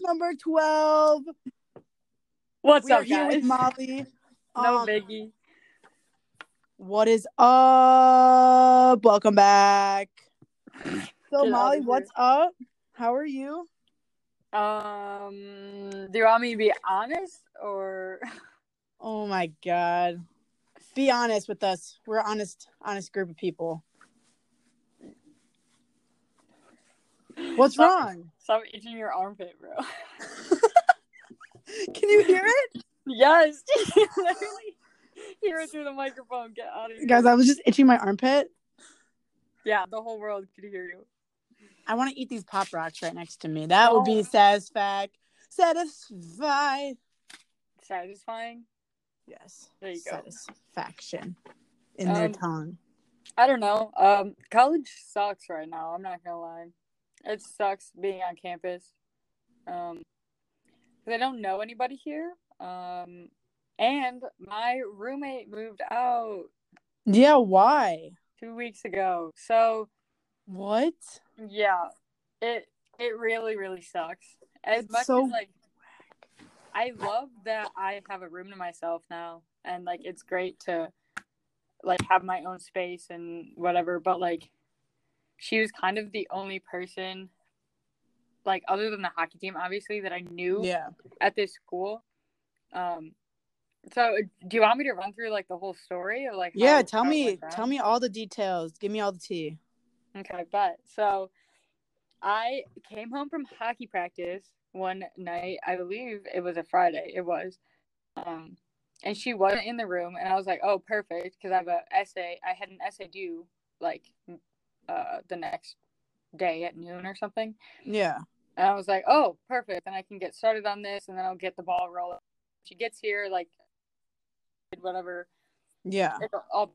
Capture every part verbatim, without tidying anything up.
number twelve. What's we up, are here guys? with Molly. No Um, biggie. What is up? Welcome back. So, Get Molly, outta what's up? How are you? Um, do you want me to be honest or? Oh my God. Be honest with us. We're honest, honest group of people. What's Stop, wrong? Stop itching your armpit, bro. Can you hear it? Yes, you literally hear it through the microphone. Get out of here, Guys, I was just itching my armpit. Yeah, the whole world could hear you. I want to eat these Pop Rocks right next to me. That Oh. would be satisfied. Satisfied. Satisfying. Yes. There you go. Satisfaction in um, their tongue. I don't know. Um, college sucks right now. I'm not gonna lie. It sucks being on campus. Um, because I don't know anybody here. Um, and my roommate moved out. Yeah, why? Two weeks ago. So what? Yeah, it it really really sucks. As it's much so as like, I love that I have a room to myself now, and like it's great to like have my own space and whatever. But like, she was kind of the only person, like other than the hockey team, obviously, that I knew. Yeah. At this school. Um. So, do you want me to run through like the whole story or like? Yeah, how, tell how me, tell me all the details. Give me all the tea. Okay, but so I came home from hockey practice one night. I believe it was a Friday. It was, um, and she wasn't in the room, and I was like, "Oh, perfect," because I have an essay. I had an essay due like, uh, the next day at noon or something. Yeah. And I was like, "Oh, perfect," and I can get started on this, and then I'll get the ball rolling. She gets here, like, whatever. Yeah. I'll,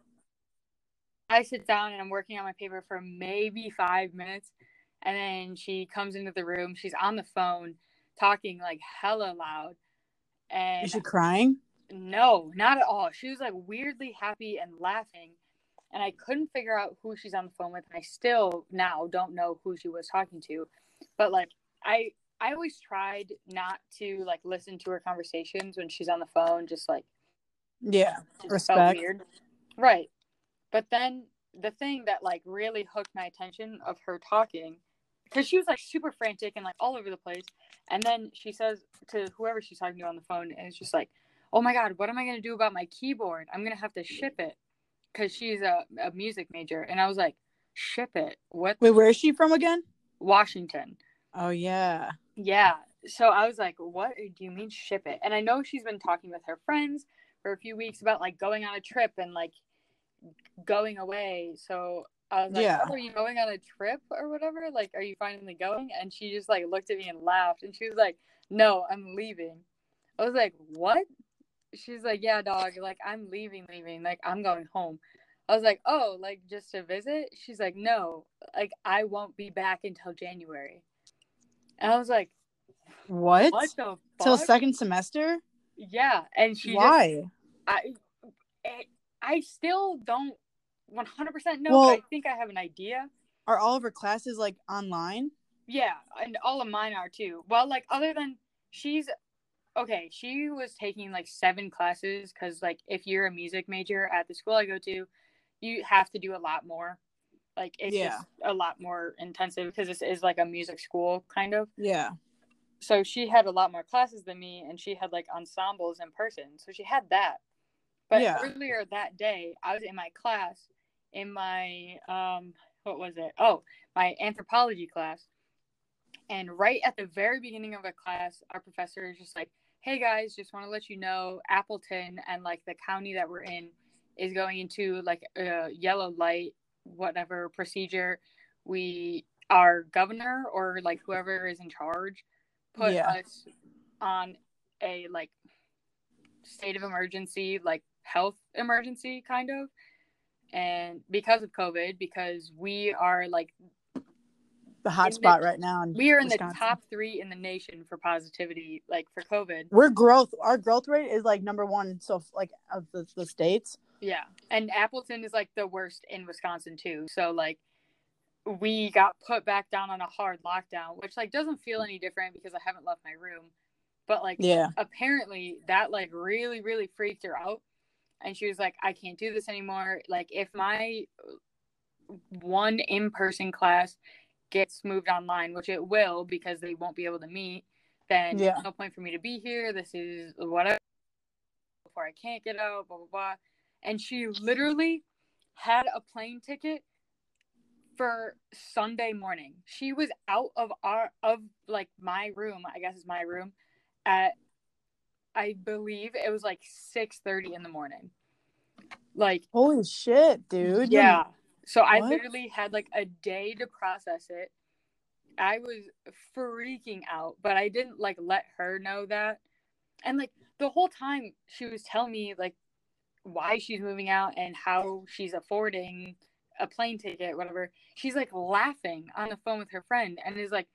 I sit down and I'm working on my paper for maybe five minutes. And then she comes into the room. She's on the phone talking like hella loud. And is she crying? No, not at all. She was like weirdly happy and laughing. And I couldn't figure out who she's on the phone with. And I still now don't know who she was talking to. But like, I I always tried not to like listen to her conversations when she's on the phone. Just like, yeah, just respect. Felt weird. Right. But then the thing that like really hooked my attention of her talking, because she was like super frantic and like all over the place, and then she says to whoever she's talking to on the phone, and it's just like, oh my God, what am I going to do about my keyboard? I'm going to have to ship it, because she's a, a music major. And I was like, ship it? What? Wait, where is she from again? Washington. Oh, yeah. Yeah. So I was like, what do you mean ship it? And I know she's been talking with her friends for a few weeks about like going on a trip and like going away. So I was like, yeah. oh, are you going on a trip or whatever? Like, are you finally going? And she just like looked at me and laughed, and she was like, no, I'm leaving. I was like, what? She's like, yeah, dog, like I'm leaving leaving like I'm going home. I was like, oh, like just to visit? She's like, no, like I won't be back until January. And I was like, what what the fuck? Till second semester? Yeah. And she why just, I I still don't one hundred percent know, well, but I think I have an idea. Are all of her classes like online? Yeah, and all of mine are too. Well, like other than she's okay, she was taking like seven classes, because like if you're a music major at the school I go to, you have to do a lot more. Like it's yeah. just a lot more intensive, because this is like a music school kind of. Yeah. So she had a lot more classes than me, and she had like ensembles in person, so she had that. But yeah. Earlier that day, I was in my class, in my, um, what was it? Oh, my anthropology class. And right at the very beginning of a class, our professor is just like, hey guys, just want to let you know, Appleton and like the county that we're in is going into like a yellow light, whatever procedure. We, our governor or like whoever is in charge, put yeah. us on a like state of emergency, like health emergency kind of, and because of COVID, because we are like the hot spot the, right now in we are in Wisconsin. The top three in the nation for positivity, like for COVID. We're growth our growth rate is like number one, so like of the, the states. Yeah, and Appleton is like the worst in Wisconsin too, so like we got put back down on a hard lockdown, which like doesn't feel any different because I haven't left my room. But like, yeah, apparently that like really, really freaked her out. And she was like, I can't do this anymore. Like, if my one in-person class gets moved online, which it will because they won't be able to meet, then yeah. there's no point for me to be here. This is whatever. Before I can't get out, blah, blah, blah. And she literally had a plane ticket for Sunday morning. She was out of our, of like my room, I guess it's my room, at, I believe it was like six thirty in the morning. Like, holy shit, dude. yeah. So I what? literally had like a day to process it. I was freaking out, but I didn't like let her know that. And like the whole time she was telling me like why she's moving out and how she's affording a plane ticket, whatever. She's like laughing on the phone with her friend and is like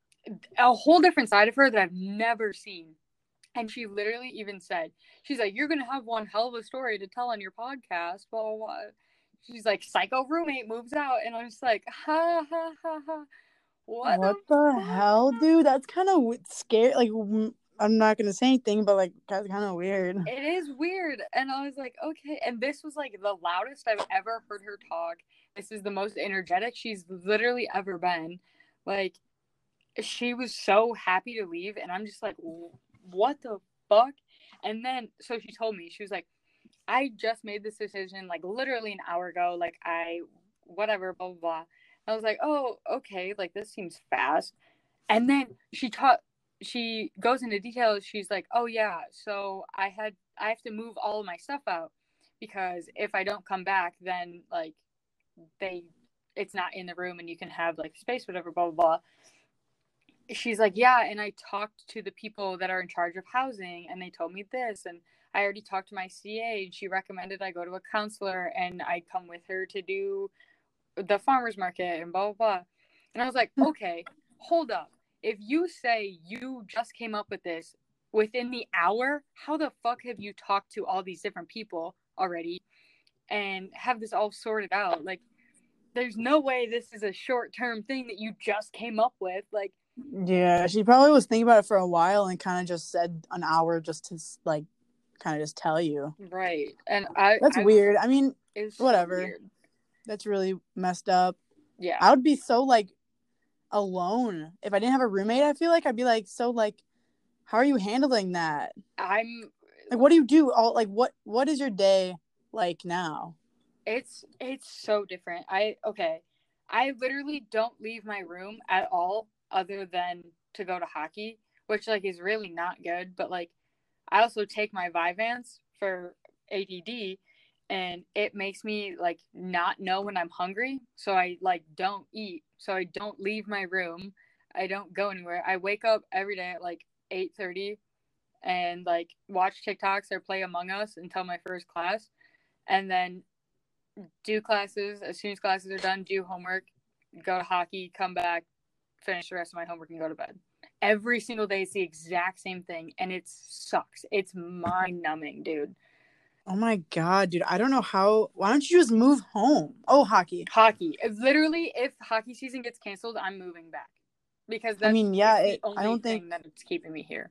a whole different side of her that I've never seen. And she literally even said, she's like, you're going to have one hell of a story to tell on your podcast, blah, blah, blah. She's like, psycho roommate moves out. And I'm just like, ha, ha, ha, ha. What, What the, the fuck? hell, dude? That's kind of scary. Like, I'm not going to say anything, but like, that's kind of weird. It is weird. And I was like, okay. And this was like the loudest I've ever heard her talk. This is the most energetic she's literally ever been. Like, she was so happy to leave. And I'm just like, what the fuck? And then, so she told me, she was like, I just made this decision, like, literally an hour ago. Like, I, whatever, blah, blah, blah. I was like, oh, okay. Like, this seems fast. And then she taught, she goes into details. She's like, oh yeah, so I had, I have to move all of my stuff out because if I don't come back, then like they, it's not in the room and you can have like space, whatever, blah, blah, blah. She's like, yeah. And I talked to the people that are in charge of housing and they told me this. And I already talked to my C A and she recommended I go to a counselor and I come with her to do the farmer's market and blah, blah, blah. And I was like, okay, hold up. If you say you just came up with this within the hour, how the fuck have you talked to all these different people already and have this all sorted out? Like, there's no way this is a short-term thing that you just came up with. Like, yeah, she probably was thinking about it for a while and kind of just said an hour just to like kind of just tell you. Right. And I That's I, weird. I mean, it's whatever. So weird. That's really messed up. Yeah. I would be so like alone if I didn't have a roommate. I feel like I'd be like so like, how are you handling that? I'm like, what do you do? All like, what what is your day like now? It's it's so different. I okay. I literally don't leave my room at all other than to go to hockey, which like is really not good. But like, I also take my Vyvanse for A D D, and it makes me like not know when I'm hungry, so I like don't eat, so I don't leave my room, I don't go anywhere. I wake up every day at like eight thirty and like watch TikToks or play Among Us until my first class, and then do classes. As soon as classes are done, do homework, go to hockey, come back, finish the rest of my homework, and go to bed. Every single day, it's the exact same thing, and it sucks. It's mind-numbing, dude. Oh my god, dude! I don't know how. Why don't you just move home? Oh, hockey. Hockey. Literally, if hockey season gets canceled, I'm moving back because that's I mean, yeah, the it, only I don't thing think that it's keeping me here.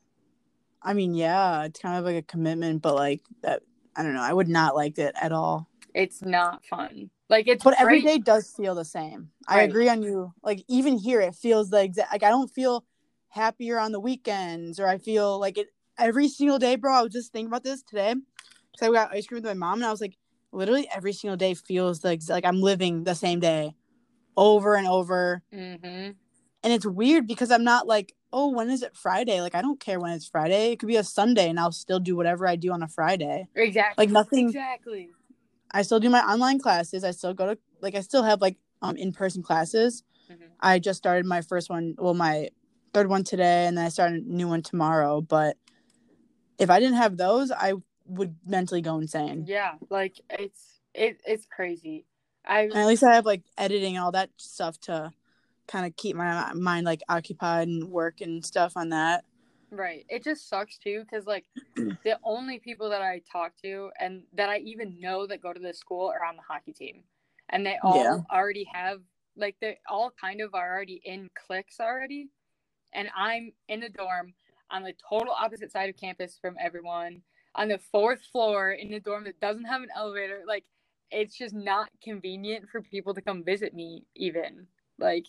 I mean, yeah, it's kind of like a commitment, but like that. I don't know. I would not like it at all. It's not fun. Like, it's but great. Every day does feel the same. Right. I agree on you. Like, even here, it feels the exact. Like, I don't feel happier on the weekends, or I feel like it every single day, bro. I was just thinking about this today because I got ice cream with my mom, and I was like, literally every single day feels the exa- like I'm living the same day, over and over. Mm-hmm. And it's weird because I'm not like, oh, when is it Friday? Like, I don't care when it's Friday. It could be a Sunday, and I'll still do whatever I do on a Friday. Exactly. Like, nothing. Exactly. I still do my online classes. I still go to, like, I still have, like, um in-person classes. Mm-hmm. I just started my first one, well, my third one today, and then I started a new one tomorrow. But if I didn't have those, I would mentally go insane. Yeah, like, it's it, it's crazy. I and at least I have, like, editing and all that stuff to kind of keep my mind, like, occupied and work and stuff on that. Right. It just sucks, too, because, like, the only people that I talk to and that I even know that go to this school are on the hockey team. And they all yeah. already have like they all kind of are already in cliques already, and I'm in a dorm on the total opposite side of campus from everyone, on the fourth floor in a dorm that doesn't have an elevator. Like, it's just not convenient for people to come visit me, even. Like,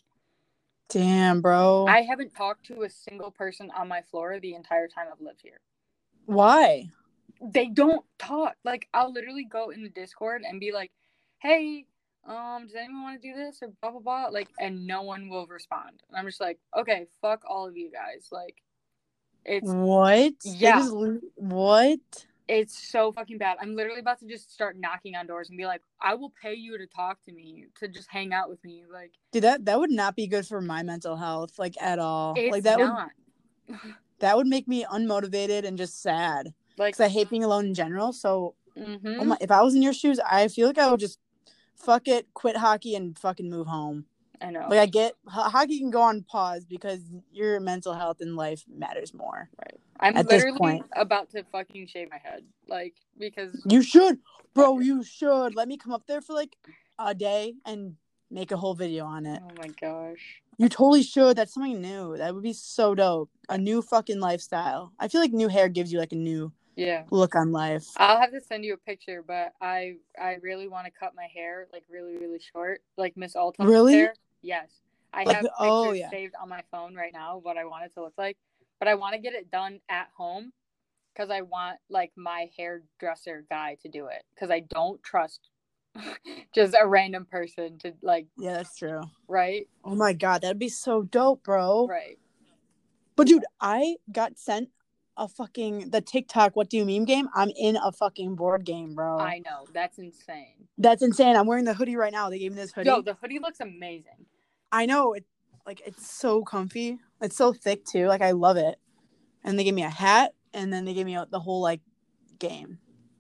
damn, bro. I haven't talked to a single person on my floor the entire time I've lived here. Why? They don't talk. Like, I'll literally go in the Discord and be like, hey, um, does anyone want to do this or blah, blah, blah? Like, and no one will respond. And I'm just like, okay, fuck all of you guys. Like, it's... What? Yeah. They just, what? It's so fucking bad. I'm literally about to just start knocking on doors and be like, I will pay you to talk to me, to just hang out with me. Like, dude, that, that would not be good for my mental health, like, at all. It's like that not. Would, that would make me unmotivated and just sad. Like, because I hate being alone in general. So, mm-hmm. oh my, if I was in your shoes, I feel like I would just fuck it, quit hockey, and fucking move home. I know. Like, I get, hockey can go on pause because your mental health in life matters more. Right. I'm at literally this point. about to fucking shave my head. Like, because... You should. Bro, you should. Let me come up there for, like, a day and make a whole video on it. Oh, my gosh. You totally should. That's something new. That would be so dope. A new fucking lifestyle. I feel like new hair gives you, like, a new yeah look on life. I'll have to send you a picture, but I I really want to cut my hair, like, really, really short. Like Miss Alton's really? hair. Yes. I like, have pictures oh, yeah. saved on my phone right now of what I want it to look like. But I want to get it done at home because I want, like, my hairdresser guy to do it. Because I don't trust just a random person to, like... Yeah, that's true. Right? Oh, my God. That'd be so dope, bro. Right. But, dude, I got sent a fucking... The TikTok What Do You Meme game. I'm in a fucking board game, bro. I know. That's insane. That's insane. I'm wearing the hoodie right now. They gave me this hoodie. Yo, the hoodie looks amazing. I know. It, like, it's so comfy. It's so thick, too. Like, I love it. And they gave me a hat. And then they gave me a, the whole, like, game.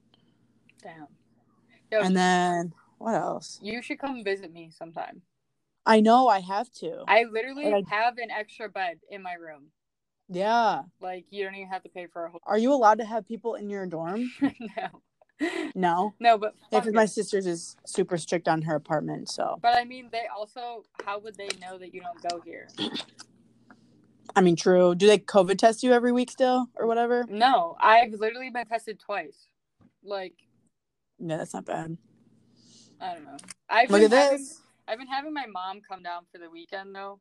Damn. Yo, and then, what else? You should come visit me sometime. I know. I have to. I literally I, have an extra bed in my room. Yeah. Like, you don't even have to pay for a whole... Are you allowed to have people in your dorm? No. No? No, but... Yeah, because my sister's is super strict on her apartment, so... But, I mean, they also... How would they know that you don't go here? I mean, true. Do they COVID test you every week still, or whatever? No. I've literally been tested twice. Like... Yeah, that's not bad. I don't know. I've Look been at having, this. I've been having my mom come down for the weekend, though.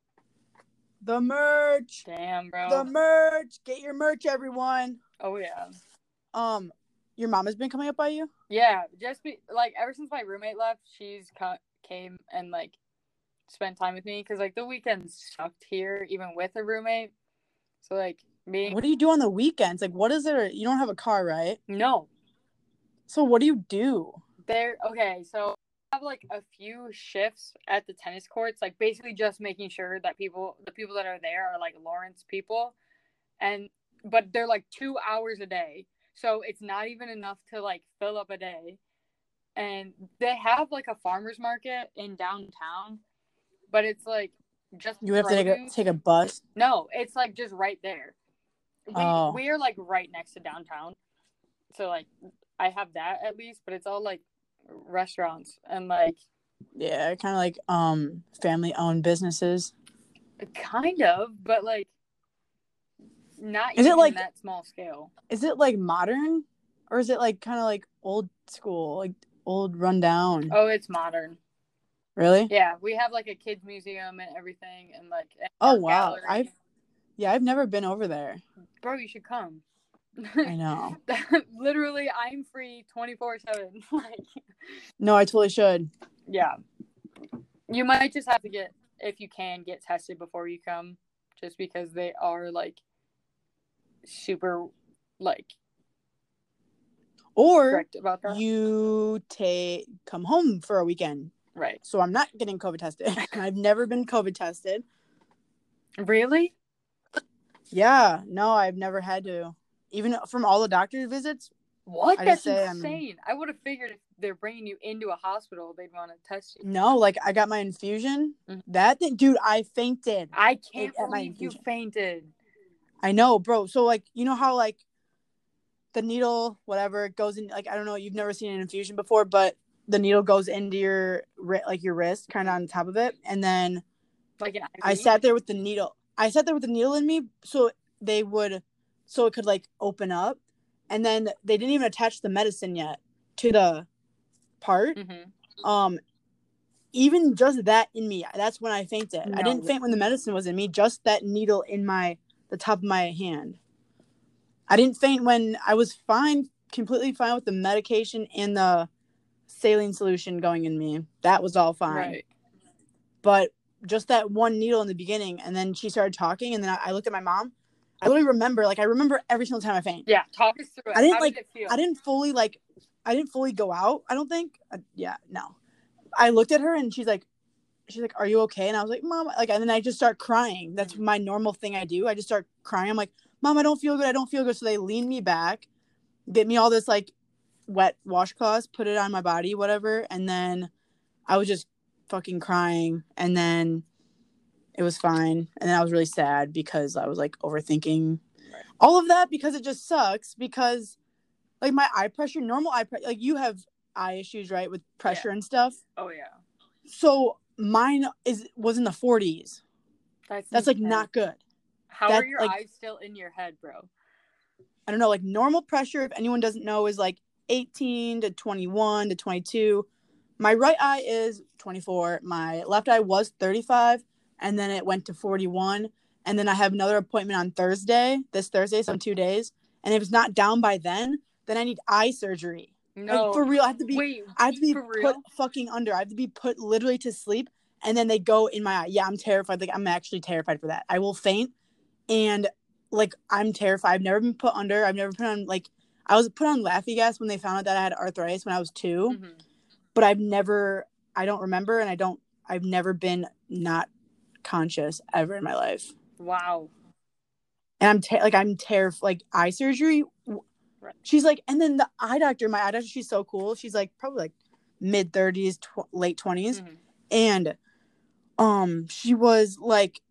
The merch. Damn, bro. The merch. Get your merch, everyone. Oh, yeah. Um, your mom has been coming up by you? Yeah, just be like, ever since my roommate left, she's co- came and, like, spent time with me. Because, like, the weekends sucked here, even with a roommate. So, like, me. What do you do on the weekends? Like, what is it? You don't have a car, right? No. So, what do you do? There, okay, so I have, like, a few shifts at the tennis courts, like, basically just making sure that people, the people that are there are, like, Lawrence people, and, but they're, like, two hours a day, so it's not even enough to, like, fill up a day, and they have, like, a farmer's market in downtown, but it's, like, just You have produce. to take a, take a bus? No, it's, like, just right there. We, oh. we are, like, right next to downtown, so, like, I have that at least, but it's all, like, restaurants and, like, yeah, kind of like um family owned businesses, kind of, but, like, not is even it like that small scale. Is it like modern, or is it like kind of like old school, like old rundown? Oh, it's modern. Really? Yeah, we have, like, a kids museum and everything, and, like, oh wow gallery. I've yeah I've never been over there. Bro, you should come. I know. Literally, I'm free twenty-four seven. Like, no, I totally should. Yeah. You might just have to get, if you can, get tested before you come. Just because they are, like, super, like, or strict about that. You take come home for a weekend. Right. So I'm not getting COVID tested. I've never been COVID tested. Really? Yeah. No, I've never had to. Even from all the doctor's visits. What? I That's say insane. I'm... I would have figured if they're bringing you into a hospital, they'd want to test you. No, like, I got my infusion. Mm-hmm. That thing, dude, I fainted. I can't believe you fainted. I know, bro. So, like, you know how, like, the needle, whatever, it goes in, like, I don't know, you've never seen an infusion before, but the needle goes into your like your wrist, kind of on top of it, and then like an I sat there with the needle. I sat there with the needle in me, so they would, so it could like open up, and then they didn't even attach the medicine yet to the part. Mm-hmm. Um, even just that in me, that's when I fainted. No. I didn't faint when the medicine was in me. Just that needle in my the top of my hand. I didn't faint when I was fine, completely fine with the medication and the saline solution going in me. That was all fine. Right. But just that one needle in the beginning, and then she started talking, and then I, I looked at my mom. I literally remember, like, I remember every single time I faint. Yeah, talk us through it. I didn't How like. did it feel? I didn't fully like. I didn't fully go out. I don't think. Uh, yeah, no. I looked at her, and she's like, she's like, "Are you okay?" And I was like, "Mom," like, and then I just start crying. That's mm-hmm. my normal thing I do. I just start crying. I'm like, "Mom, I don't feel good. I don't feel good." So they lean me back, get me all this like wet washcloths, put it on my body, whatever, and then I was just fucking crying, and then it was fine, and then I was really sad because I was like overthinking right. all of that because it just sucks because like my eye pressure, normal eye pressure, like you have eye issues, right, with pressure yeah. and stuff. Oh yeah. So mine is was in the forties. That's, That's like not good. How that, are your like, eyes still in your head, bro? I don't know, like normal pressure, if anyone doesn't know, is like eighteen to twenty-one to twenty-two. My right eye is twenty-four. My left eye was thirty-five, and then it went to forty-one. And then I have another appointment on Thursday, this Thursday, so in two days. And if it's not down by then, then I need eye surgery. No, like, for real. I have to be. Wait, I have to be for put real? fucking under. I have to be put literally to sleep, and then they go in my eye. Yeah, I'm terrified. Like I'm actually terrified for that. I will faint, and like I'm terrified. I've never been put under. I've never put on like I was put on Laffy gas when they found out that I had arthritis when I was two, mm-hmm. but I've never. I don't remember, and I don't. I've never been not conscious ever in my life. Wow. And I'm ter- like I'm terrified. Like eye surgery. Right. She's like, and then the eye doctor, my eye doctor, she's so cool. She's like probably like mid thirties, tw- late twenties, mm-hmm. and um, she was like,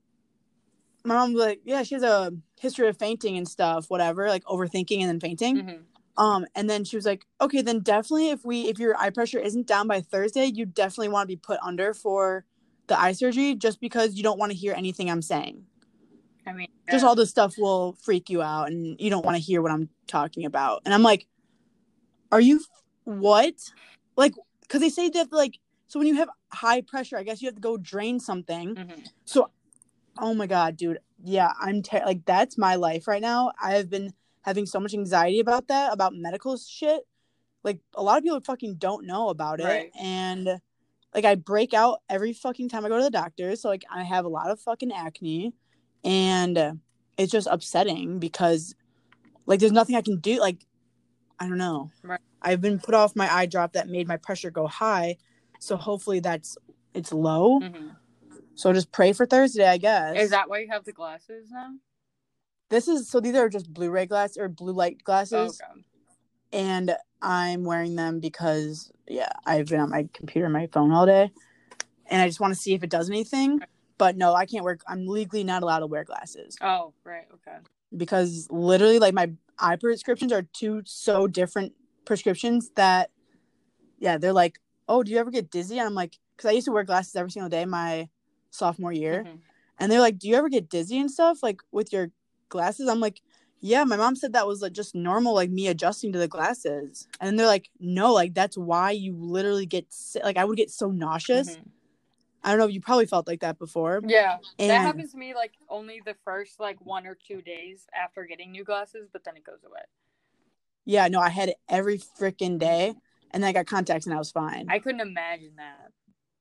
my mom was like, yeah, she has a history of fainting and stuff, whatever, like overthinking and then fainting. Mm-hmm. Um, and then she was like, okay, then definitely if we if your eye pressure isn't down by Thursday, you definitely want to be put under for the eye surgery, just because you don't want to hear anything I'm saying. I mean, yeah. Just all this stuff will freak you out, and you don't want to hear what I'm talking about. And I'm like, are you what? Like, because they say that like, so when you have high pressure, I guess you have to go drain something. Mm-hmm. So, oh my god, dude, yeah, I'm ter- like that's my life right now. I have been having so much anxiety about that, about medical shit. Like a lot of people fucking don't know about it, right. and like I break out every fucking time I go to the doctor. So like I have a lot of fucking acne. And it's just upsetting because, like, there's nothing I can do. Like, I don't know. Right. I've been put off my eye drop that made my pressure go high. So hopefully that's, it's low. Mm-hmm. So just pray for Thursday, I guess. Is that why you have the glasses now? This is, so these are just Blu-ray glasses or blue light glasses. Oh, okay. And I'm wearing them because, yeah, I've been on my computer and my phone all day. And I just want to see if it does anything. Right. But no, I can't wear, I'm legally not allowed to wear glasses. Oh, right, okay. Because literally, like, my eye prescriptions are two so different prescriptions that, yeah, they're like, oh, do you ever get dizzy? And I'm like, because I used to wear glasses every single day my sophomore year. Mm-hmm. And they're like, do you ever get dizzy and stuff, like, with your glasses? I'm like, yeah, my mom said that was, like, just normal, like, me adjusting to the glasses. And they're like, no, like, that's why you literally get, like, I would get so nauseous. Mm-hmm. I don't know. You probably felt like that before. Yeah. And that happens to me like only the first like one or two days after getting new glasses, but then it goes away. Yeah, no, I had it every freaking day. And then I got contacts and I was fine. I couldn't imagine that.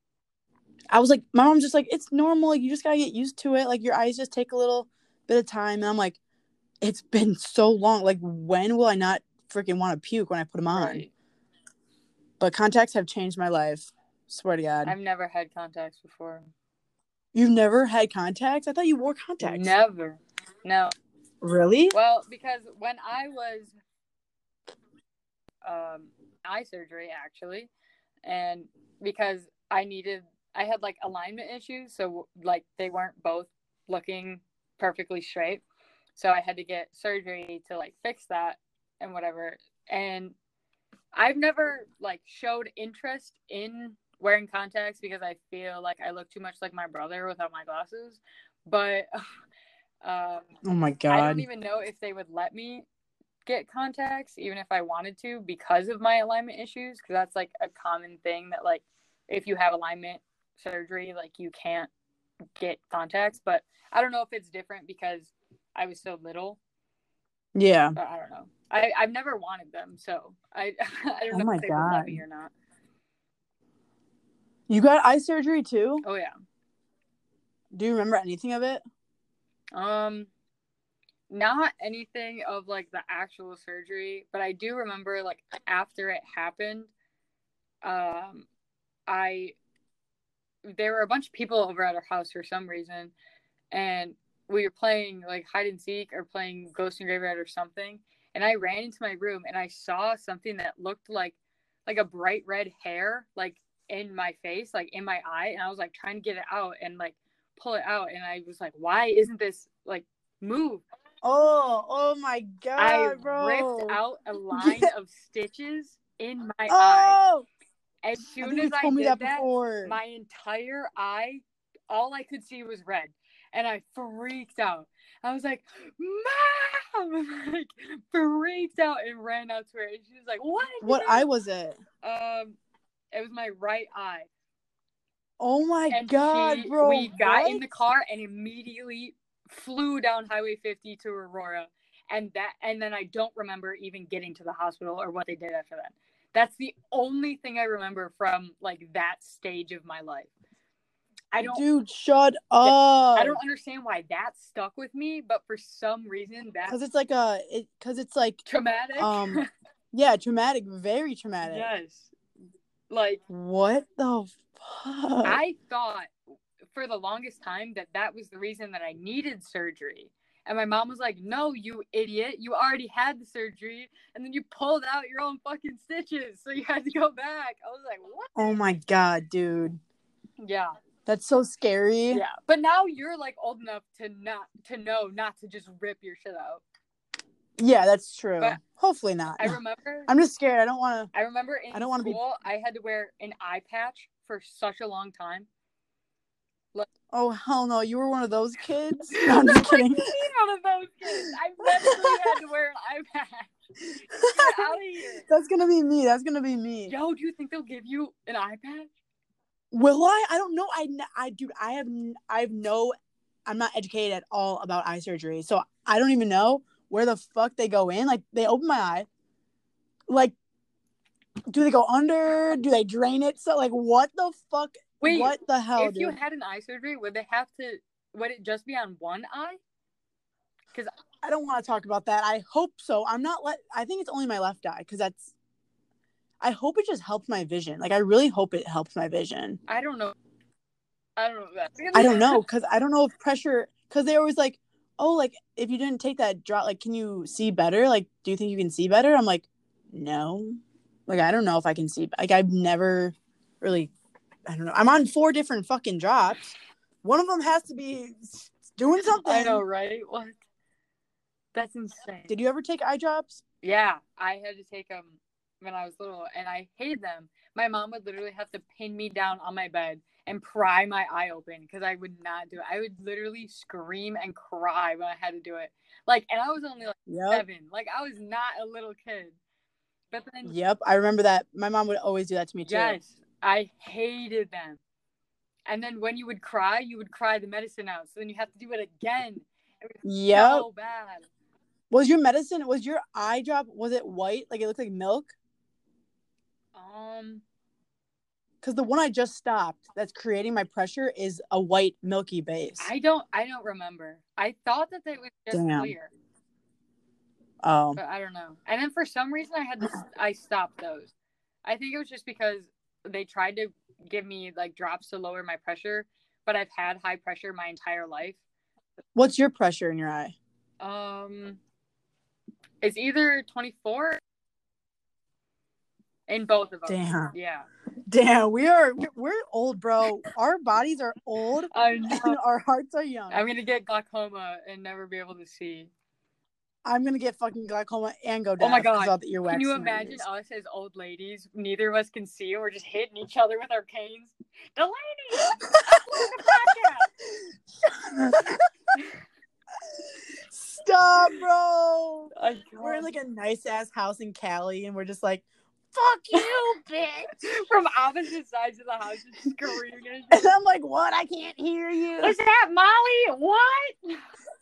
I was like, my mom's just like, it's normal. Like, you just got to get used to it. Like, your eyes just take a little bit of time. And I'm like, it's been so long. Like, when will I not freaking want to puke when I put them on? Right. But contacts have changed my life. Swear to God. I've never had contacts before. You've never had contacts? I thought you wore contacts. Never. No. Really? Well, because when I was um eye surgery actually, and because I needed I had like alignment issues, so like they weren't both looking perfectly straight. So I had to get surgery to like fix that and whatever. And I've never like showed interest in wearing contacts because I feel like I look too much like my brother without my glasses. But um, oh my god, I don't even know if they would let me get contacts, even if I wanted to, because of my alignment issues. Because that's like a common thing that like if you have alignment surgery, like you can't get contacts. But I don't know if it's different because I was so little. Yeah, but I don't know. I I've never wanted them, so I I don't oh know my if they god, would let me or not. You got eye surgery too? Oh yeah. Do you remember anything of it? Um, not anything of like the actual surgery, but I do remember like after it happened, um, I there were a bunch of people over at our house for some reason, and we were playing like hide and seek or playing Ghost and Graveyard or something, and I ran into my room and I saw something that looked like like a bright red hair like in my face, like in my eye, and I was like trying to get it out and like pull it out, and I was like, why isn't this like move? Oh, oh my god, I bro. ripped out a line yeah. of stitches in my oh! eye. As soon I think as you told I me did that, that, before. my entire eye, all I could see was red. And I freaked out. I was like, Mom! like, freaked out and ran out to her. And she was like, what? What eye was it? Um, It was my right eye. Oh my and god, she, bro. We got what? in the car and immediately flew down Highway fifty to Aurora. And that, and then I don't remember even getting to the hospital or what they did after that. That's the only thing I remember from like that stage of my life. I don't, dude, shut up. I don't understand why that stuck with me, but for some reason that because it's like a, it because it's like traumatic. Um, yeah, traumatic, very traumatic. Yes, like what the fuck? I thought for the longest time that that was the reason that I needed surgery. And my mom was like, no, you idiot. You already had the surgery. And then you pulled out your own fucking stitches. So you had to go back. I was like, what? Oh my god, dude. Yeah. That's so scary. Yeah. But now you're like old enough to not to know not to just rip your shit out. Yeah, that's true. But hopefully not. I remember. I'm just scared. I don't want to. I remember in I don't school, be... I had to wear an eye patch for such a long time. Like, oh hell no! You were one of those kids. No, I'm just kidding. One of those kids. I medically had to wear an eye patch. Get out of here. That's gonna be me. That's gonna be me. Yo, do you think they'll give you an eye patch? Will I? I don't know. I, I, dude, I have, I have no. I'm not educated at all about eye surgery, so I don't even know where the fuck they go in. Like, they open my eye. Like, do they go under? Do they drain it? So, like, what the fuck? Wait, what the hell? If dude? you had an eye surgery, would they have to? Would it just be on one eye? Because I don't want to talk about that. I hope so. I'm not let. I think it's only my left eye because that's. I hope it just helps my vision. Like, I really hope it helps my vision. I don't know. I don't know that. I don't know because I don't know if pressure. Because they always like, oh, like if you didn't take that drop, like, can you see better? Like, do you think you can see better? I'm like, no. Like, I don't know if I can see. Like, I've never really. I don't know. I'm on four different fucking drops. One of them has to be doing something. I know, right? What? That's insane. Did you ever take eye drops? Yeah, I had to take them when I was little, and I hated them. My mom would literally have to pin me down on my bed and pry my eye open because I would not do it. I would literally scream and cry when I had to do it. Like, and I was only like yep. seven. Like, I was not a little kid. But then, yep, I remember that. My mom would always do that to me too. Yes. I hated them. And then when you would cry, you would cry the medicine out. So then you have to do it again. It was yep. so bad. Was your medicine, was your eye drop, was it white? Like, it looked like milk? Um, Because the one I just stopped that's creating my pressure is a white milky base. I don't, I don't remember. I thought that they was just Damn. clear. Oh. But I don't know. And then for some reason I had to, I stopped those. I think it was just because they tried to give me like drops to lower my pressure, but I've had high pressure my entire life. What's your pressure in your eye? Um, it's either twenty-four in both of them. Damn. Yeah. Damn, we are we're old, bro. Our bodies are old. I know. And our hearts are young. I'm gonna get glaucoma and never be able to see. I'm gonna get fucking glaucoma and go deaf. Oh my god! All the earwax can you imagine us as old ladies? Neither of us can see, and we're just hitting each other with our canes. Delaney, upload the podcast. Stop, bro. I We're in like a nice ass house in Cali, and we're just like, "Fuck you, bitch!" From opposite sides of the house, just screaming. And I'm like, "What? I can't hear you." Is that Molly? What?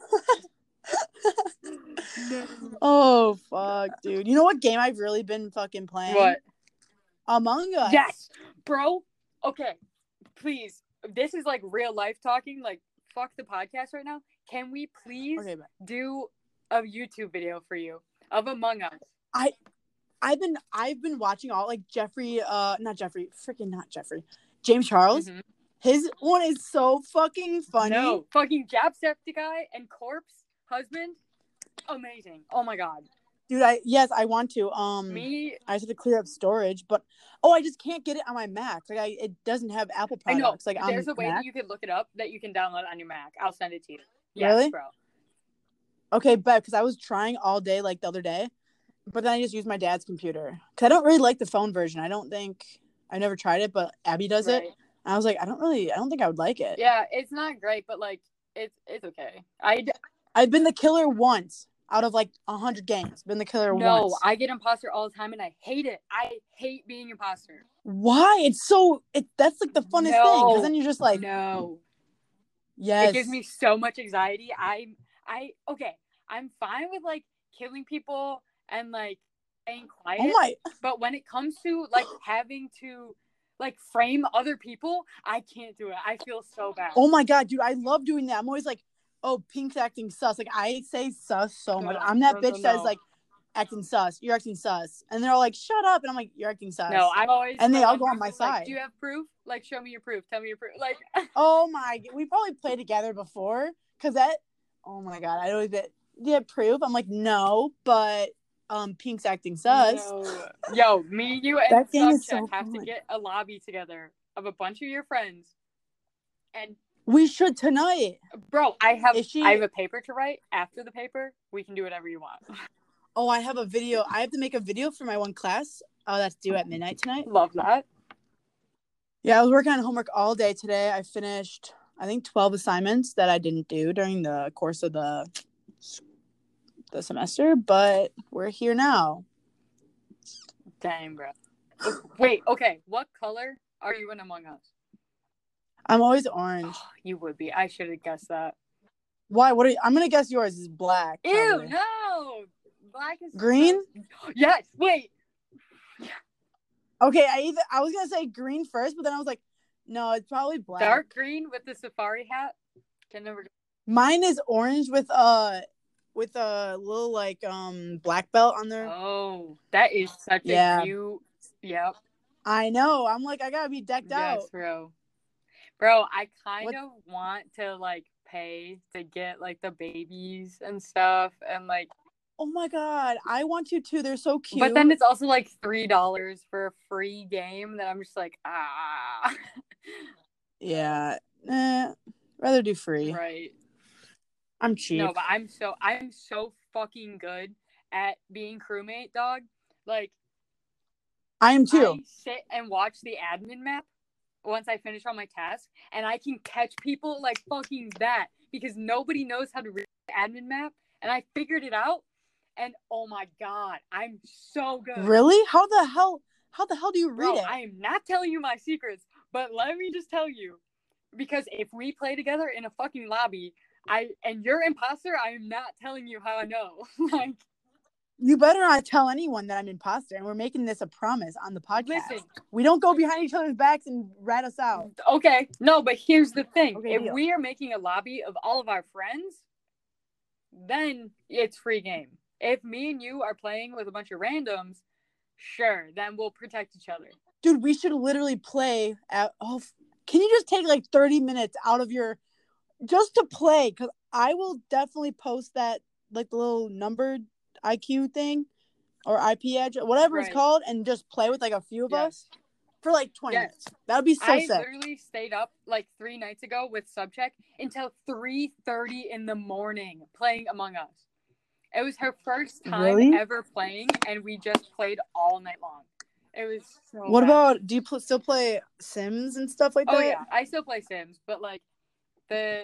No. Oh fuck, dude! You know what game I've really been fucking playing? What? Among Us. Yes, bro. Okay, please. This is like real life talking. Like, fuck the podcast right now. Can we please okay, do a YouTube video for you of Among Us? I, I've been I've been watching all like Jeffrey, uh, not Jeffrey, freaking not Jeffrey, James Charles. Mm-hmm. His one is so fucking funny. No, fucking Jacksepticeye and Corpse husband, amazing. Oh my god, dude. I yes, I want to. Um, me, I just have to clear up storage, but oh, I just can't get it on my Mac. Like, I it doesn't have Apple products. I know. Like, there's on a way Mac. that you could look it up that you can download on your Mac. I'll send it to you. Yes, really, bro. Okay, but because I was trying all day, like the other day, but then I just used my dad's computer because I don't really like the phone version. I don't think I never tried it, but Abby does right. it. And I was like, I don't really, I don't think I would like it. Yeah, it's not great, but like, it's it's okay. I I've been the killer once out of like a hundred games. Been the killer no, once. No, I get imposter all the time, and I hate it. I hate being imposter. Why? It's so it. That's like the funnest no, thing because then you're just like, no. Yes. It gives me so much anxiety. I I okay. I'm fine with like killing people and like staying quiet. Oh my! But when it comes to like having to like frame other people, I can't do it. I feel so bad. Oh my god, dude! I love doing that. I'm always like, oh, Pink's acting sus. Like I say sus so much. No, I'm that no, bitch no, that's no. like acting sus. You're acting sus, and they're all like, shut up, and I'm like, you're acting sus. No, I'm always and they all go on my like, side. Do you have proof? Like, show me your proof. Tell me your proof. Like, oh my, we probably played together before, cause that. Oh my god, I always get. Do you have proof? I'm like, no, but um, Pink's acting sus. No. Yo, me, you, and that game is so have fun. To get a lobby together of a bunch of your friends, and we should tonight, bro. I have she... I have a paper to write. After the paper, we can do whatever you want. Oh, I have a video. I have to make a video for my one class. Oh, that's due at midnight tonight. Love that. Yeah, I was working on homework all day today. I finished, I think, twelve assignments that I didn't do during the course of the the semester, but we're here now. Dang, bro. Wait, okay. What color are you in Among Us? I'm always orange. You would be. I should have guessed that. Why? What are you? I'm gonna guess yours is black. Ew, probably. No. Black is green. Yes. Wait. Okay, I either I was gonna say green first, but then I was like, no, it's probably black. Dark green with the safari hat. Can never. Mine is orange with uh with a little like um black belt on there. Oh, that is such yeah. a cute. Yep. I know. I'm like, I gotta be decked yes, out. Yes, bro. Bro, I kind what? of want to like pay to get like the babies and stuff and like. Oh my god, I want to too. They're so cute. But then it's also like three dollars for a free game that I'm just like, ah. Yeah, eh, rather do free. Right. I'm cheap. No, but I'm so I'm so fucking good at being crewmate, dog. Like, I am too. I sit and watch the admin map once I finish all my tasks, and I can catch people like fucking that because nobody knows how to read the admin map, and I figured it out. And oh my god, I'm so good. Really? How the hell? How the hell do you read Bro, it? I am not telling you my secrets, but let me just tell you, because if we play together in a fucking lobby, I and you're imposter, I am not telling you how I know. Like, you better not tell anyone that I'm imposter, and we're making this a promise on the podcast. Listen, we don't go behind each other's backs and rat us out. Okay, no, but here's the thing: okay, if deal. we are making a lobby of all of our friends, then it's free game. If me and you are playing with a bunch of randoms, sure, then we'll protect each other. Dude, we should literally play at. Oh, can you just take like thirty minutes out of your just to play? Because I will definitely post that like the little numbered I Q thing or I P edge, whatever right. it's called, and just play with like a few of yes. us for like twenty yes. minutes. That would be so I sick. I literally stayed up like three nights ago with Subcheck until three thirty in the morning playing Among Us. It was her first time Really? ever playing, and we just played all night long. It was so What bad. about, do you pl- still play Sims and stuff like Oh, that? yeah. I still play Sims, but, like, the...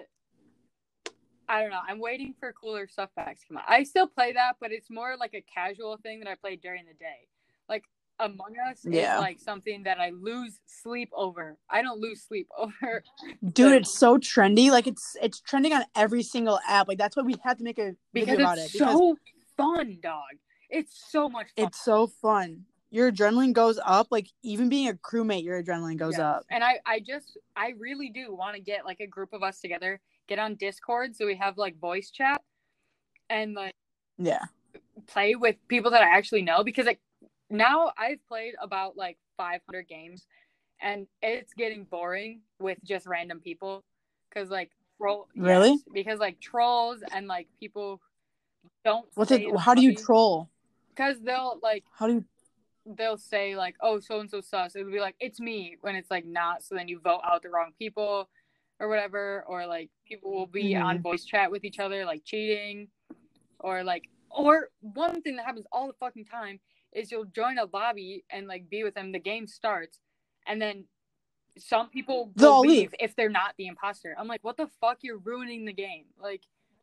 I don't know. I'm waiting for cooler stuff back to come out. I still play that, but it's more like a casual thing that I play during the day. Like, Among Us Yeah. is, like, something that I lose sleep over. I don't lose sleep over. Dude, it's so trendy. Like, it's it's trending on every single app. Like, that's why we had to make a Because video about it's it. Because so fun, dog. It's so much fun. It's so fun. Your adrenaline goes up. Like, even being a crewmate, your adrenaline goes Yes. up. And I, I just, I really do want to get, like, a group of us together, get on Discord so we have, like, voice chat and, like, yeah, play with people that I actually know. Because, like, now I've played about, like, five hundred games, and it's getting boring with just random people. Because, like, troll, really? Yes, because, like, trolls and, like, people don't What's stay it? in the How do you lobby. troll? Because they'll, like, How do you? they'll say, like, oh, so-and-so sus. It'll be like, it's me, when it's, like, not. So then you vote out the wrong people or whatever. Or, like, people will be Mhm. on voice chat with each other, like, cheating. Or, like, or one thing that happens all the fucking time is you'll join a lobby and, like, be with them. The game starts. And then some people They'll will leave, leave. if they're not the imposter. I'm like, what the fuck? You're ruining the game. Like,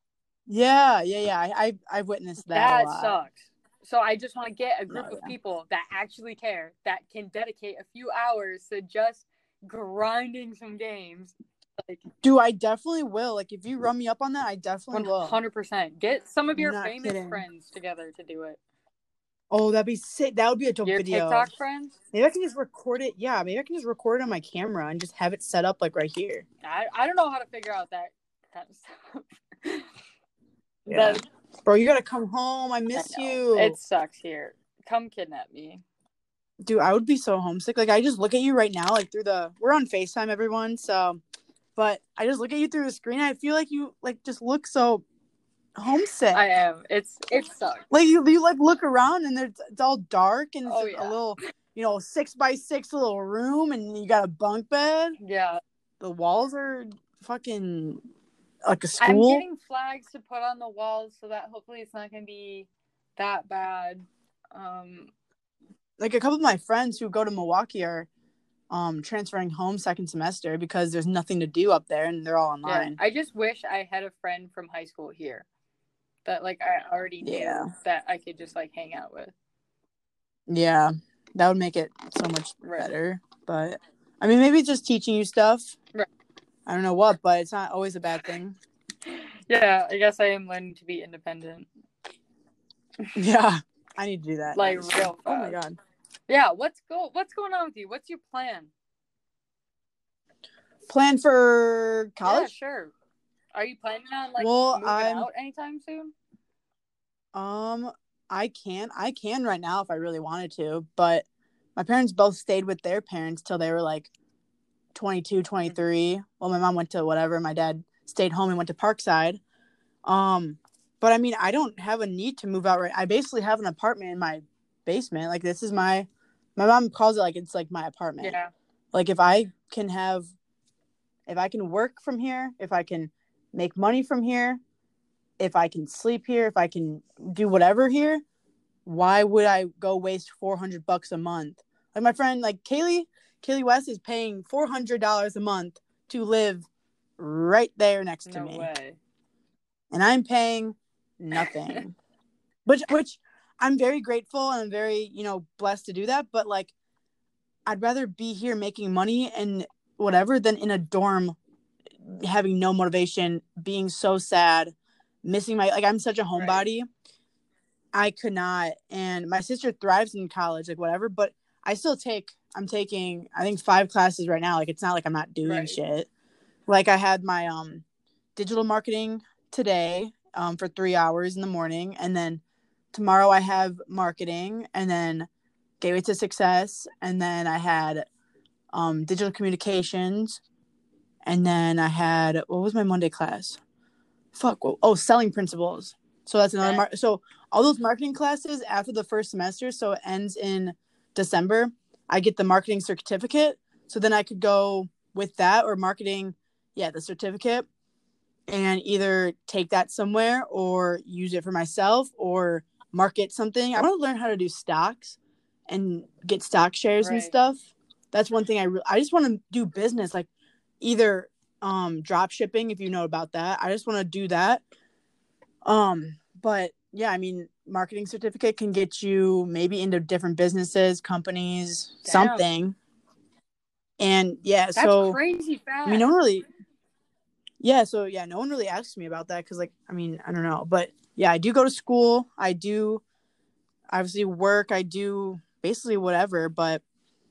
Yeah, yeah, yeah. I, I I've witnessed that, a that lot. sucks. So I just want to get a group No, of yeah. people that actually care, that can dedicate a few hours to just grinding some games. Like, Dude, I definitely will. Like, if you run me up on that, I definitely will. one hundred percent. Get some of your Not famous kidding. friends together to do it. Oh, that'd be sick. That would be a dope Your video. TikTok friends? Maybe I can just record it. Yeah, maybe I can just record it on my camera and just have it set up, like, right here. I, I don't know how to figure out that kind of stuff. Yeah. That, Bro, you gotta come home. I I miss know. you. It sucks here. Come kidnap me. Dude, I would be so homesick. Like, I just look at you right now, like, through the... We're on FaceTime, everyone, so... But I just look at you through the screen, I feel like you, like, just look so homesick. I am. It's It sucks. Like, you, you like, look around, and there's, it's all dark, and it's Oh, just yeah. a little, you know, six by six little room, and you got a bunk bed. Yeah. The walls are fucking... like a I'm school. getting flags to put on the walls so that hopefully it's not going to be that bad. Um, Like, a couple of my friends who go to Milwaukee are um transferring home second semester because there's nothing to do up there and they're all online. Yeah, I just wish I had a friend from high school here that, like, I already knew Yeah. that I could just, like, hang out with. Yeah, that would make it so much Right. better. But I mean, maybe it's just teaching you stuff. Right. I don't know what, but it's not always a bad thing. Yeah, I guess I am learning to be independent. Yeah, I need to do that. Like, next. real fast. Oh my god. Yeah, what's go what's going on with you? What's your plan? Plan for Yeah, college? sure. Are you planning on, like, Well, moving I'm- out anytime soon? Um, I can. I can right now if I really wanted to, but my parents both stayed with their parents till they were like twenty-two, twenty-three. Well, my mom went to whatever. My dad stayed home and went to Parkside. Um, but I mean, I don't have a need to move out right. I basically have an apartment in my basement. Like, this is my, my mom calls it like it's like my apartment. Yeah. Like, if I can have, if I can work from here, if I can make money from here, if I can sleep here, if I can do whatever here, why would I go waste four hundred bucks a month? Like, my friend, like Kaylee, Kaylee West is paying four hundred dollars a month to live right there next to No me. way. And I'm paying nothing. which, which I'm very grateful and I'm very, you know, blessed to do that. But, like, I'd rather be here making money and whatever than in a dorm having no motivation, being so sad, missing my, like, I'm such a homebody. Right. I could not. And my sister thrives in college, like, whatever, but I still take, I'm taking, I think five classes right now. Like, it's not like I'm not doing right. shit. Like, I had my um digital marketing today um for three hours in the morning, and then tomorrow I have marketing, and then Gateway to Success, and then I had um digital communications, and then I had, what was my Monday class? Fuck. Oh, selling principles. So that's another mar- so all those marketing classes after the first semester, so it ends in December. I get the marketing certificate, so then I could go with that, or marketing, yeah, the certificate. and either take that somewhere or use it for myself or market something. I want to learn how to do stocks and get stock shares right. and stuff. That's one thing I re- I just want to do business, like either um drop shipping, if you know about that. I just want to do that. Um, but yeah, I mean, marketing certificate can get you maybe into different businesses, companies, Damn. something. And yeah, That's so crazy fast. I mean, no one really. Yeah, so yeah, no one really asks me about that because, like, I mean, I don't know, but yeah, I do go to school. I do obviously work. I do basically whatever, but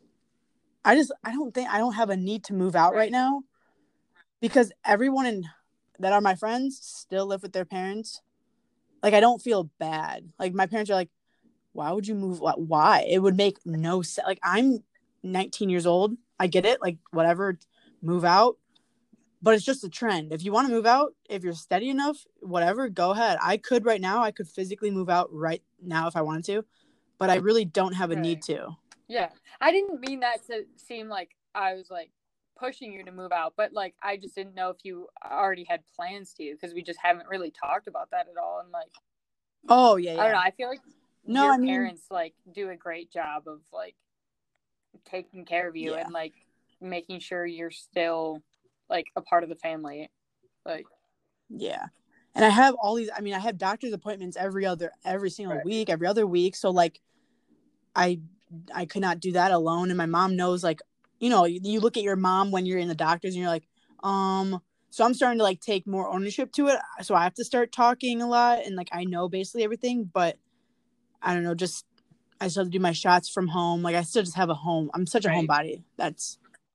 I just I don't think I don't have a need to move out right, right now because everyone in that are my friends still live with their parents. Like, I don't feel bad. Like, my parents are like, why would you move? Why? It would make no sense. Like, I'm nineteen years old. I get it. Like, whatever, move out. But it's just a trend. If you want to move out, if you're steady enough, whatever, go ahead. I could right now. I could physically move out right now if I wanted to. But I really don't have a right. need to. Yeah. I didn't mean that to seem like I was, like, pushing you to move out. But, like, I just didn't know if you already had plans to, because we just haven't really talked about that at all. And, like, oh, yeah, yeah. I don't know. I feel like no, your I mean, parents, like, do a great job of, like, taking care of you yeah. and, like, making sure you're still, like, a part of the family. Like, yeah. And I have all these, I mean, I have doctor's appointments every other, every single right. week, every other week. So, like, I, I could not do that alone. And my mom knows, like, you know, you, you look at your mom when you're in the doctor's and you're like, um, so I'm starting to, like, take more ownership to it. So I have to start talking a lot. And, like, I know basically everything, but I don't know, just, I still have to do my shots from home. Like, I still just have a home. I'm such a right. homebody. That's,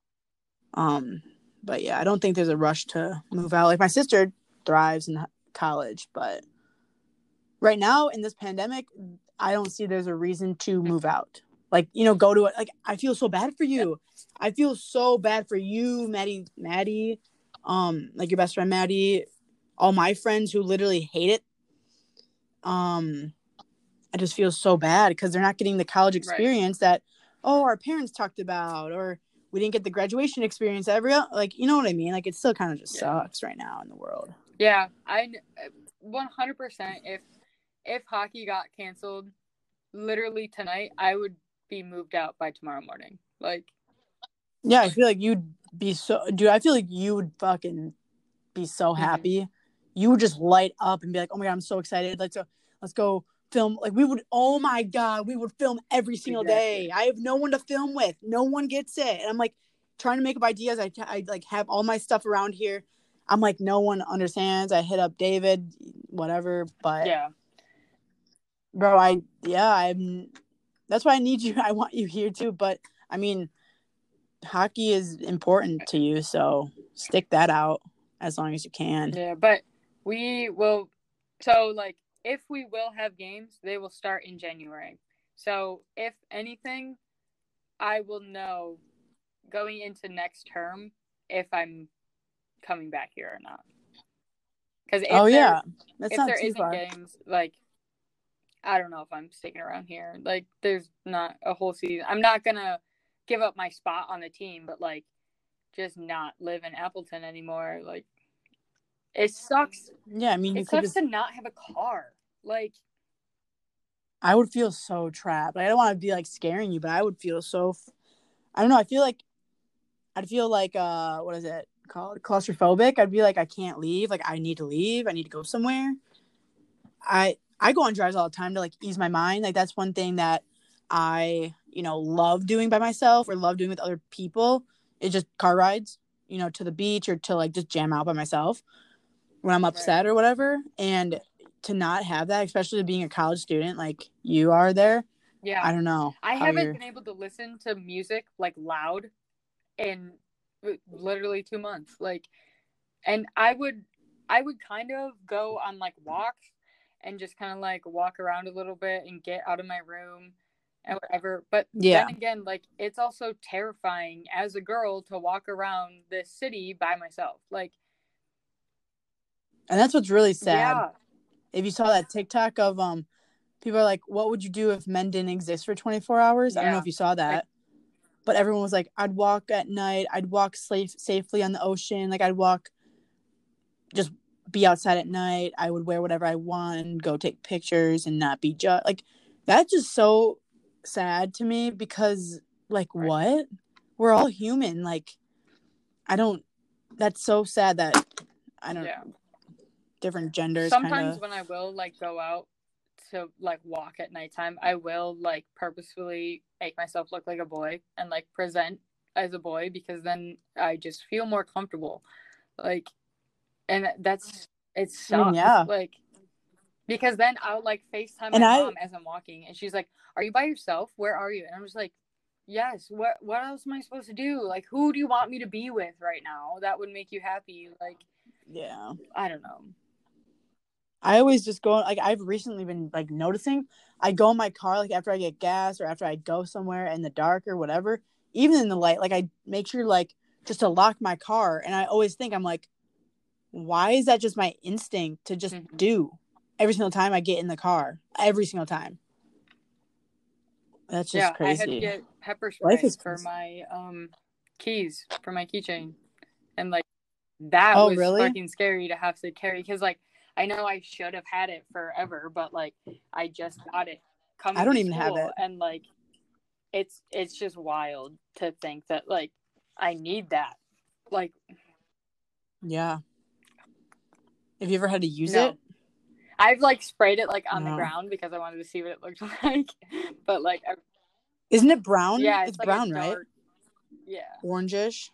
um, but yeah, I don't think there's a rush to move out. Like, my sister thrives in college, but right now in this pandemic, I don't see there's a reason to move out. Like, you know, go to it. Like, I feel so bad for you. I feel so bad for you, Maddie, Maddie, um, like your best friend, Maddie, all my friends who literally hate it. Um, I just feel so bad because they're not getting the college experience right. that, oh, our parents talked about, or we didn't get the graduation experience every, like, you know what I mean? Like, it still kind of just yeah. sucks right now in the world. Yeah, I one hundred percent. If if hockey got canceled, literally tonight, I would be moved out by tomorrow morning. Like, yeah, I feel like you'd be so, dude. I feel like you would fucking be so happy. Mm-hmm. You would just light up and be like, oh my god, I'm so excited. Let's go, let's go film. Like, we would, oh my god, we would film every single exactly. day. I have no one to film with. No one gets it. And I'm like trying to make up ideas. I, I like have all my stuff around here. I'm like, no one understands. I hit up David, whatever. But yeah, bro, I, yeah, I'm, that's why I need you. I want you here too. But I mean, hockey is important to you. So stick that out as long as you can. Yeah. But we will, so like, if we will have games, they will start in January. So if anything, I will know going into next term if I'm coming back here or not. Because if oh there, yeah, that's if not there too isn't far. games, like, I don't know if I'm sticking around here. Like, there's not a whole season. I'm not gonna give up my spot on the team, but like, just not live in Appleton anymore. Like, it sucks. Yeah, I mean, it sucks just... to not have a car. Like, I would feel so trapped. Like, I don't want to be like scaring you, but I would feel so. F- I don't know. I feel like I'd feel like uh, what is it called? Claustrophobic. I'd be like, I can't leave. Like, I need to leave. I need to go somewhere. I I go on drives all the time to like ease my mind. Like, that's one thing that I, you know, love doing by myself or love doing with other people. It's just car rides, you know, to the beach or to like just jam out by myself when I'm upset right. or whatever. And to not have that, especially being a college student like you are there. Yeah. I don't know. I haven't you're... been able to listen to music like loud in literally two months. Like, and I would, I would kind of go on like walks and just kind of like walk around a little bit and get out of my room and whatever. But yeah. then again, like, it's also terrifying as a girl to walk around this city by myself. Like, and that's what's really sad. Yeah. If you saw that TikTok of um, people are like, what would you do if men didn't exist for twenty-four hours? Yeah. I don't know if you saw that. I- but everyone was like, I'd walk at night. I'd walk safe, safely on the ocean. Like, I'd walk just be outside at night. I would wear whatever I want and go take pictures and not be judged. Like, that's just so sad to me because, like, right. what? We're all human. Like, I don't, that's so sad that, I don't yeah. different genders. Sometimes kinda... when I will, like, go out to, like, walk at nighttime, I will, like, purposefully make myself look like a boy and, like, present as a boy because then I just feel more comfortable. Like, and that's, it sucks. I mean, yeah. Like, because then I'll, like, FaceTime my I... mom as I'm walking and she's like, are you by yourself? Where are you? And I'm just like, yes, what what else am I supposed to do? Like, who do you want me to be with right now that would make you happy? Like, yeah, I don't know. I always just go, like, I've recently been, like, noticing, I go in my car, like, after I get gas or after I go somewhere in the dark or whatever, even in the light, like, I make sure, like, just to lock my car, and I always think, I'm like, why is that just my instinct to just mm-hmm. do every single time I get in the car? Every single time. That's just yeah, crazy. I had to get pepper spray for my um keys, for my keychain. And, like, that oh, was really? fucking scary to have to carry. Because, like, I know I should have had it forever, but, like, I just got it coming I don't to even school, have it. And, like, it's it's just wild to think that, like, I need that. Like, yeah. Have you ever had to use no. it? I've, like, sprayed it, like, on no. the ground because I wanted to see what it looked like. But, like, I... isn't it brown? Yeah, it's, it's like brown, dark... right? Yeah. Orangish.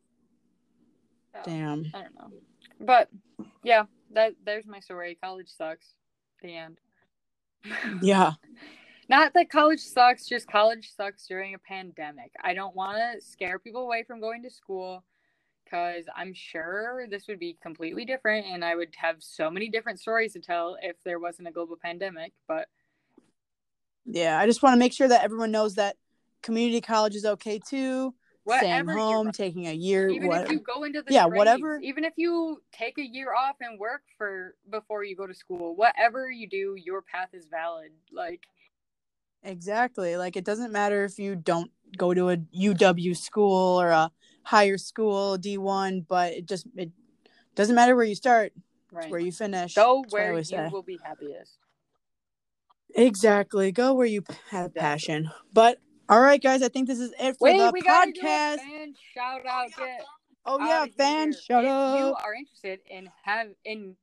Oh, Damn. I don't know. But yeah, that there's my story. College sucks. The end. Yeah. Not that college sucks, just college sucks during a pandemic. I don't want to scare people away from going to school because I'm sure this would be completely different and I would have so many different stories to tell if there wasn't a global pandemic. But yeah, I just want to make sure that everyone knows that community college is okay too. Whatever, staying home, taking a year. Even what, if you go into the yeah, trades, whatever. Even if you take a year off and work for before you go to school, whatever you do, your path is valid. Like, exactly. Like, it doesn't matter if you don't go to a U W school or a higher school, D one, but it just it doesn't matter where you start. Right. It's where you finish. Go where you say. will be happiest. Exactly. Go where you have exactly. passion. But all right, guys, I think this is it for Wait, the we podcast. Gotta do a fan shout out. Get oh yeah, fan here. shout if out. If you are interested in have in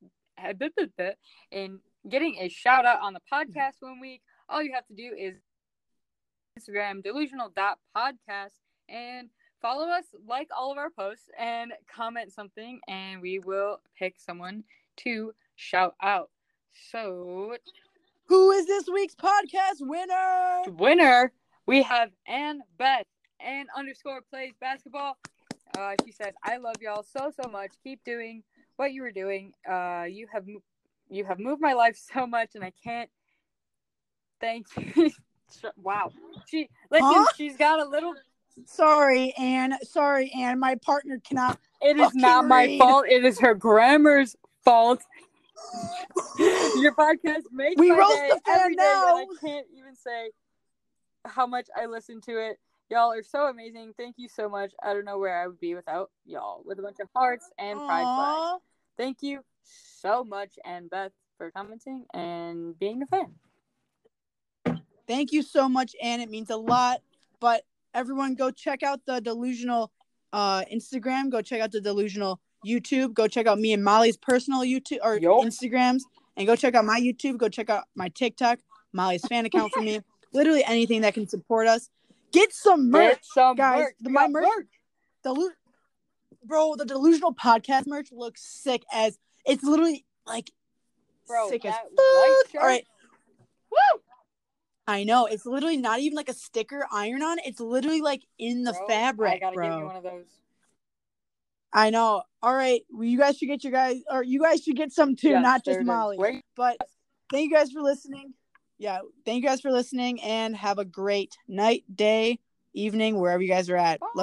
in getting a shout out on the podcast one week, all you have to do is Instagram delusional dot podcast and follow us, like all of our posts, and comment something, and we will pick someone to shout out. So, who is this week's podcast winner? Winner. We have Ann Beth. Ann underscore plays basketball. Uh, she says, "I love y'all so so much. Keep doing what you were doing. Uh, you have you have moved my life so much, and I can't thank you." Wow. She listen. Huh? She's got a little. Sorry, Ann. Sorry, Ann. My partner cannot. It is not read. my fault. It is her grammar's fault. Your podcast makes we my roast day the fan every day, now. and I can't even say how much I listen to it. Y'all are so amazing. Thank you so much. I don't know where I would be without y'all. With a bunch of hearts and Aww. pride flags. Thank you so much, Ann Beth, for commenting and being a fan. Thank you so much, Ann. It means a lot. But everyone, go check out the Delusional uh, Instagram. Go check out the Delusional YouTube. Go check out me and Molly's personal YouTube or Yo. Instagrams. And go check out my YouTube. Go check out my TikTok, Molly's fan account for me. Literally anything that can support us. Get some merch, Get some guys. Merch. The, my merch, merch. Delu- Bro, the Delusional podcast merch looks sick as it's literally like Bro, sick as fuck. All right. Woo! I know. It's literally not even like a sticker iron on. It's literally like in the bro, fabric, I gotta bro. give you one of those. I know. All right. Well, you guys should get your guys, or you guys should get some too, yes, not just Molly. Wait. But thank you guys for listening. Yeah. Thank you guys for listening and have a great night, day, evening, wherever you guys are at. Bye.